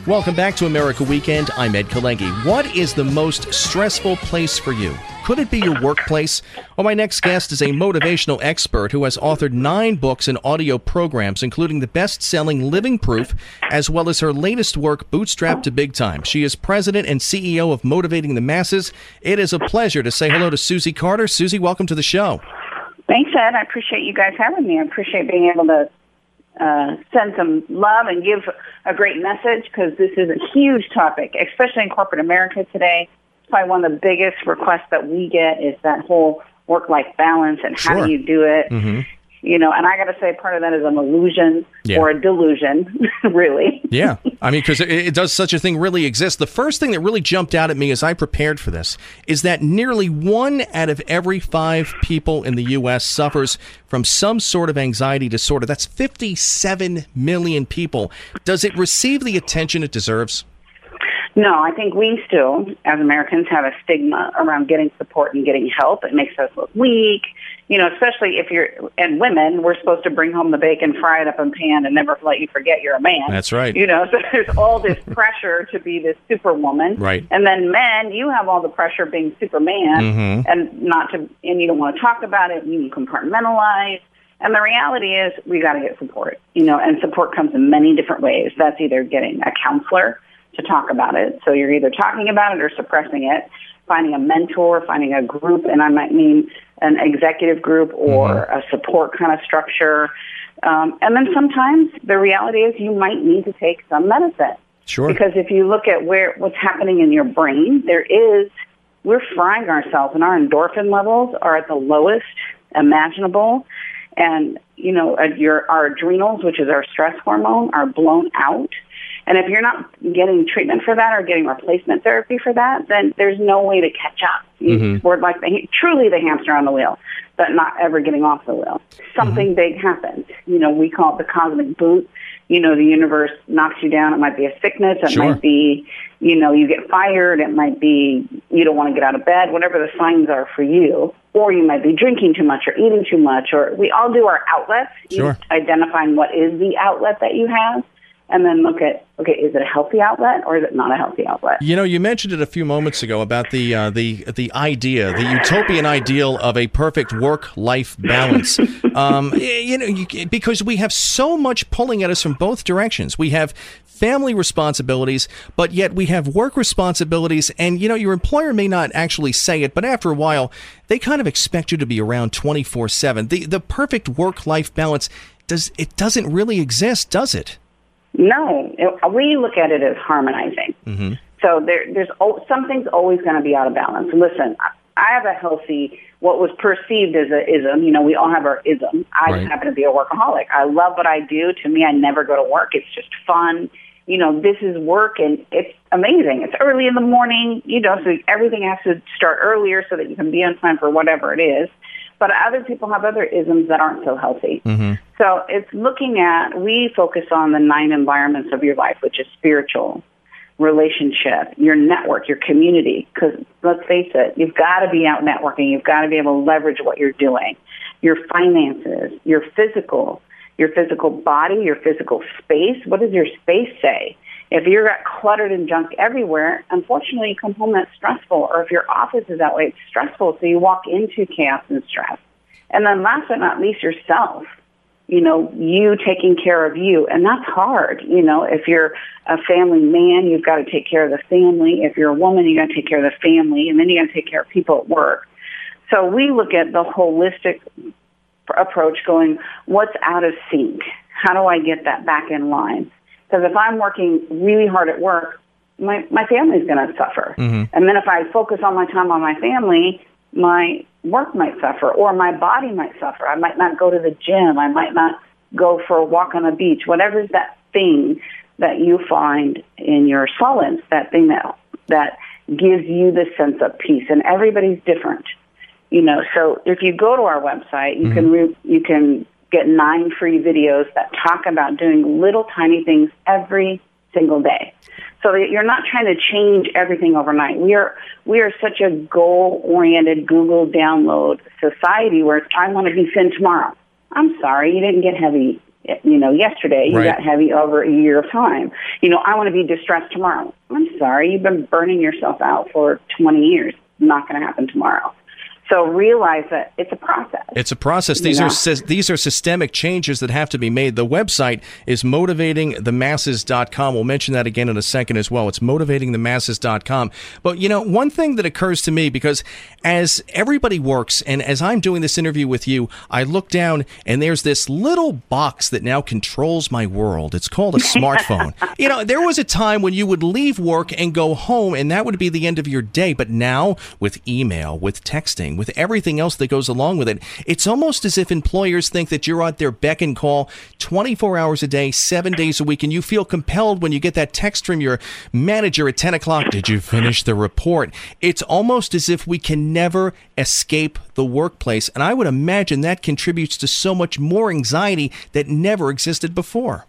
Welcome back to America Weekend. I'm Ed Kalegi. What is the most stressful place for you? Could it be your workplace? Well, my next guest is a motivational expert who has authored 9 books and audio programs, including the best-selling Living Proof, as well as her latest work, Bootstrapped to Big Time. She is president and CEO of Motivating the Masses. It is a pleasure to say hello to Susie Carter. Susie, welcome to the show. Thanks, Ed. I appreciate you guys having me. I appreciate being able to send some love and give a great message, because this is a huge topic, especially in corporate America today. It's probably one of the biggest requests that we get is that whole work-life balance and how do you do it. Mm-hmm. You know, and I got to say part of that is an illusion or a delusion, really. Yeah. I mean, because it does such a thing really exist. The first thing that really jumped out at me as I prepared for this is that nearly 1 out of every 5 people in the U.S. suffers from some sort of anxiety disorder. That's 57 million people. Does it receive the attention it deserves? No, I think we still, as Americans, have a stigma around getting support and getting help. It makes us look weak. You know, especially if you're, and women, we're supposed to bring home the bacon, fry it up in pan, and never let you forget you're a man. That's right. You know, so there's all this pressure to be this superwoman. Right. And then men, you have all the pressure being Superman, and you don't want to talk about it, you compartmentalize. And the reality is we got to get support, you know, and support comes in many different ways. That's either getting a counselor to talk about it. So you're either talking about it or suppressing it, finding a mentor, finding a group, and I might mean an executive group or a support kind of structure. And then sometimes the reality is you might need to take some medicine. Sure. Because if you look at what's happening in your brain, we're frying ourselves, and our endorphin levels are at the lowest imaginable. And, you know, our adrenals, which is our stress hormone, are blown out. And if you're not getting treatment for that or getting replacement therapy for that, then there's no way to catch up. We're like truly the hamster on the wheel, but not ever getting off the wheel. Something big happens. You know, we call it the cosmic boot. You know, the universe knocks you down. It might be a sickness. It might be, you know, you get fired. It might be you don't want to get out of bed, whatever the signs are for you. Or you might be drinking too much or eating too much. Or we all do our outlets, identifying what is the outlet that you have. And then look at, is it a healthy outlet or is it not a healthy outlet? You know, you mentioned it a few moments ago about the idea, the utopian ideal of a perfect work-life balance. Because we have so much pulling at us from both directions. We have family responsibilities, but yet we have work responsibilities. And, you know, your employer may not actually say it, but after a while, they kind of expect you to be around 24/7. The perfect work-life balance, it doesn't really exist, does it? No, we look at it as harmonizing. So there's something's always going to be out of balance. Listen, I have a healthy, what was perceived as an ism. You know, we all have our ism. I just happen to be a workaholic. I love what I do. To me, I never go to work. It's just fun. You know, this is work, and it's amazing. It's early in the morning, you know, so everything has to start earlier so that you can be on time for whatever it is. But other people have other isms that aren't so healthy. So it's we focus on the 9 environments of your life, which is spiritual, relationship, your network, your community. Because let's face it, you've got to be out networking. You've got to be able to leverage what you're doing. Your finances, your physical body, your physical space. What does your space say? If you're got cluttered and junk everywhere, unfortunately, you come home, that's stressful. Or if your office is that way, it's stressful. So you walk into chaos and stress. And then last but not least, yourself. You know, you taking care of you. And that's hard. You know, if you're a family man, you've got to take care of the family. If you're a woman, you got to take care of the family. And then you got to take care of people at work. So we look at the holistic approach going, what's out of sync? How do I get that back in line? Because if I'm working really hard at work, my family's going to suffer. And then if I focus all my time on my family, my work might suffer or my body might suffer. I might not go to the gym. I might not go for a walk on the beach. Whatever's that thing that you find in your solace, that thing that gives you the sense of peace. And everybody's different. You know, so if you go to our website, you can get 9 free videos that talk about doing little tiny things every single day. So that you're not trying to change everything overnight. We are such a goal-oriented Google download society where I want to be thin tomorrow. I'm sorry, you didn't get heavy yesterday. You Right. got heavy over a year of time. I want to be distressed tomorrow. I'm sorry. You've been burning yourself out for 20 years. Not going to happen tomorrow. So realize that it's a process. It's a process. These are systemic changes that have to be made. The website is motivatingthemasses.com. We'll mention that again in a second as well. It's motivatingthemasses.com. But, one thing that occurs to me, because as everybody works, and as I'm doing this interview with you, I look down and there's this little box that now controls my world. It's called a smartphone. There was a time when you would leave work and go home, and that would be the end of your day. But now, with email, with texting, with everything else that goes along with it, it's almost as if employers think that you're at their beck and call 24 hours a day, 7 days a week, and you feel compelled when you get that text from your manager at 10 o'clock, did you finish the report? It's almost as if we can never escape the workplace, and I would imagine that contributes to so much more anxiety that never existed before.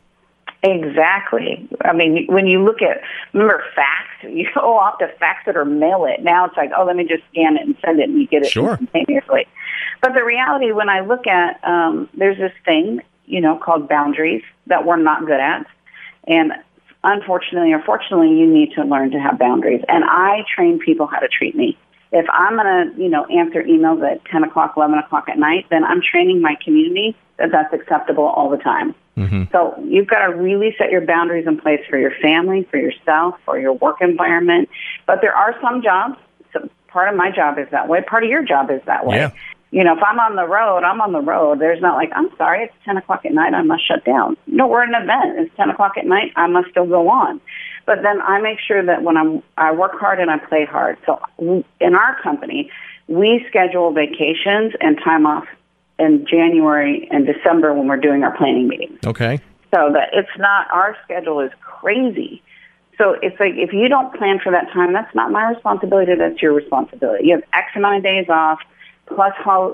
Exactly. I mean, when you remember fax, you go off to fax it or mail it. Now it's like, let me just scan it and send it, and you get it instantaneously. But the reality, when I look at, there's this thing, called boundaries that we're not good at. And unfortunately or fortunately, you need to learn to have boundaries. And I train people how to treat me. If I'm going to, answer emails at 10 o'clock, 11 o'clock at night, then I'm training my community that that's acceptable all the time. Mm-hmm. So you've got to really set your boundaries in place for your family, for yourself, for your work environment. But there are some jobs, part of my job is that way, part of your job is that way. Yeah. If I'm on the road, I'm on the road. There's not like, I'm sorry, it's 10 o'clock at night, I must shut down. No, we're at an event. It's 10 o'clock at night, I must still go on. But then I make sure that when I work hard and I play hard. So in our company, we schedule vacations and time off in January and December when we're doing our planning meetings. Okay. So that it's not, our schedule is crazy. So it's like, if you don't plan for that time, that's not my responsibility, that's your responsibility. You have X amount of days off, plus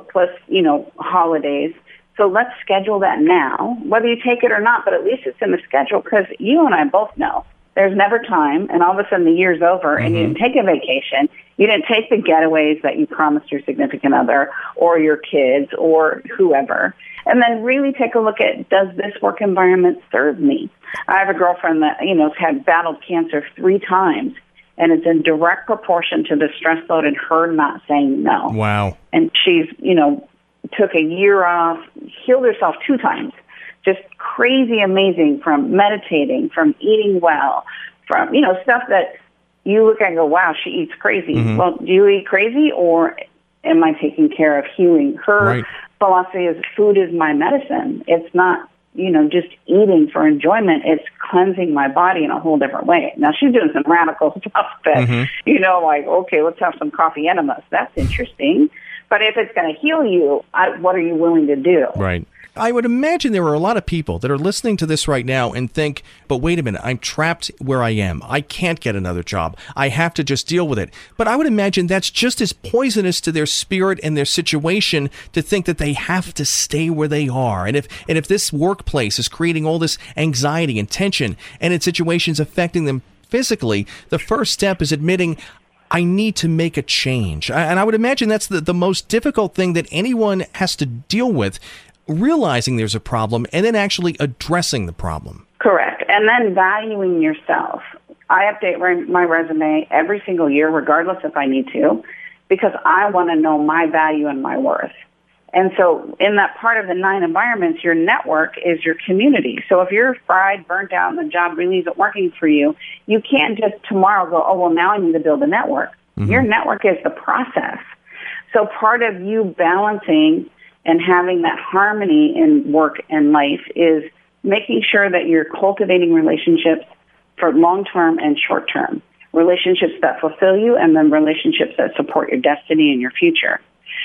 holidays. So let's schedule that now, whether you take it or not, but at least it's in the schedule, because you and I both know there's never time, and all of a sudden the year's over, and you didn't take a vacation, you didn't take the getaways that you promised your significant other or your kids or whoever. And then really take a look at, does this work environment serve me? I have a girlfriend that, has had battled cancer 3 times, and it's in direct proportion to the stress load and her not saying no. Wow. And she's, took a year off, healed herself 2 times. Just crazy amazing, from meditating, from eating well, from, stuff that you look at and go, wow, she eats crazy. Mm-hmm. Well, do you eat crazy, or am I taking care of healing? Her philosophy is food is my medicine. It's not, just eating for enjoyment. It's cleansing my body in a whole different way. Now, she's doing some radical stuff that, like, okay, let's have some coffee enemas. That's interesting. But if it's going to heal you, what are you willing to do? Right. I would imagine there are a lot of people that are listening to this right now and think, but wait a minute, I'm trapped where I am. I can't get another job. I have to just deal with it. But I would imagine that's just as poisonous to their spirit and their situation to think that they have to stay where they are. And if this workplace is creating all this anxiety and tension, and in situations affecting them physically, the first step is admitting, I need to make a change. And I would imagine that's the most difficult thing that anyone has to deal with, realizing there's a problem and then actually addressing the problem. Correct. And then valuing yourself. I update my resume every single year, regardless if I need to, because I want to know my value and my worth. And so in that part of the 9 environments, your network is your community. So if you're fried, burnt out, and the job really isn't working for you, you can't just tomorrow go, oh, well, now I need to build a network. Mm-hmm. Your network is the process. So part of you balancing and having that harmony in work and life is making sure that you're cultivating relationships for long-term and short-term, relationships that fulfill you, and then relationships that support your destiny and your future.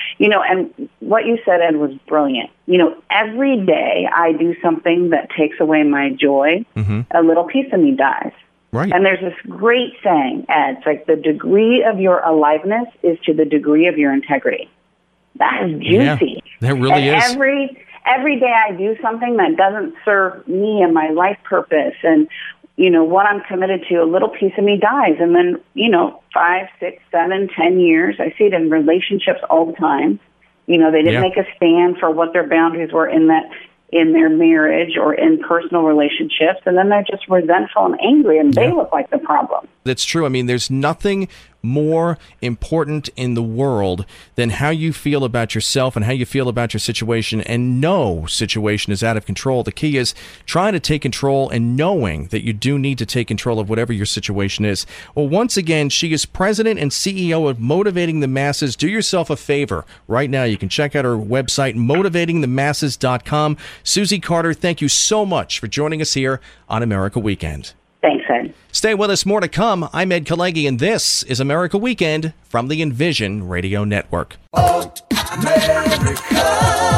And what you said, Ed, was brilliant. Every day I do something that takes away my joy, a little piece of me dies. Right. And there's this great saying, Ed, it's like the degree of your aliveness is to the degree of your integrity. That is juicy. Yeah, that really is. Every day I do something that doesn't serve me and my life purpose and, what I'm committed to, a little piece of me dies. And then, 5, 6, 7, 10 years, I see it in relationships all the time. They didn't make a stand for what their boundaries were in that in their marriage or in personal relationships, and then they're just resentful and angry, and they look like the problem. That's true. I mean, there's nothing more important in the world than how you feel about yourself and how you feel about your situation, and no situation is out of control. The key is trying to take control and knowing that you do need to take control of whatever your situation is. Well, once again, she is president and CEO of Motivating the Masses. Do yourself a favor right now. You can check out her website, motivatingthemasses.com. Susie Carter, thank you so much for joining us here on America Weekend. Thanks, Ed. Stay with us. More to come. I'm Ed Kalegi, and this is America Weekend from the Envision Radio Network. America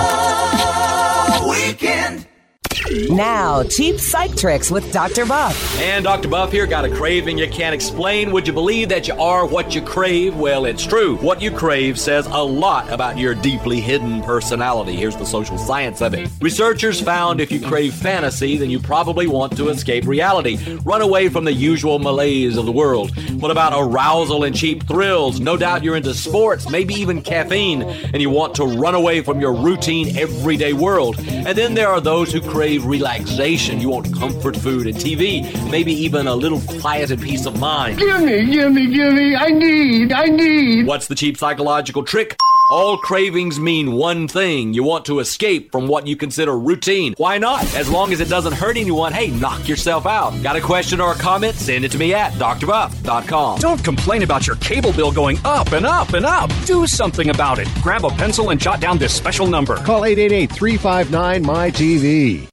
Weekend. Now, cheap psych tricks with Dr. Buff. And Dr. Buff here. Got a craving you can't explain. Would you believe that you are what you crave? Well, it's true. What you crave says a lot about your deeply hidden personality. Here's the social science of it. Researchers found if you crave fantasy, then you probably want to escape reality. Run away from the usual malaise of the world. What about arousal and cheap thrills? No doubt you're into sports, maybe even caffeine, and you want to run away from your routine, everyday world. And then there are those who crave relaxation. You want comfort food and TV, maybe even a little quiet and peace of mind. Gimme, I need. What's the cheap psychological trick? All cravings mean one thing. You want to escape from what you consider routine. Why not? As long as it doesn't hurt anyone, hey, knock yourself out. Got a question or a comment? Send it to me at drbuff.com. Don't complain about your cable bill going up and up and up. Do something about it. Grab a pencil and jot down this special number. Call 888-359-MY-TV.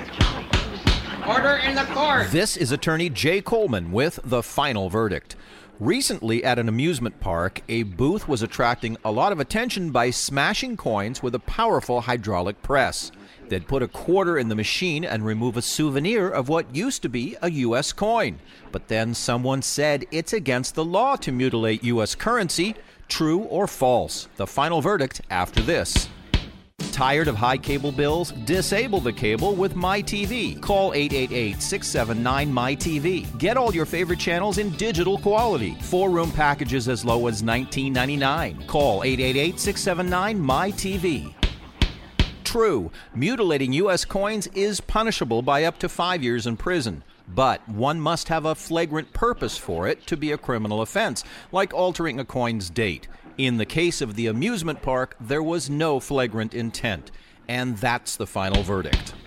Order in the court. This is attorney Jay Coleman with The Final Verdict. Recently, at an amusement park, a booth was attracting a lot of attention by smashing coins with a powerful hydraulic press. They'd put a quarter in the machine and remove a souvenir of what used to be a U.S. coin. But then someone said it's against the law to mutilate U.S. currency. True or false? The final verdict after this. Tired of high cable bills? Disable the cable with MyTV. Call 888-679-MyTV. Get all your favorite channels in digital quality. 4-room packages as low as $19.99. Call 888-679-MyTV. True, mutilating U.S. coins is punishable by up to 5 years in prison. But one must have a flagrant purpose for it to be a criminal offense, like altering a coin's date. In the case of the amusement park, there was no flagrant intent. And that's the final verdict.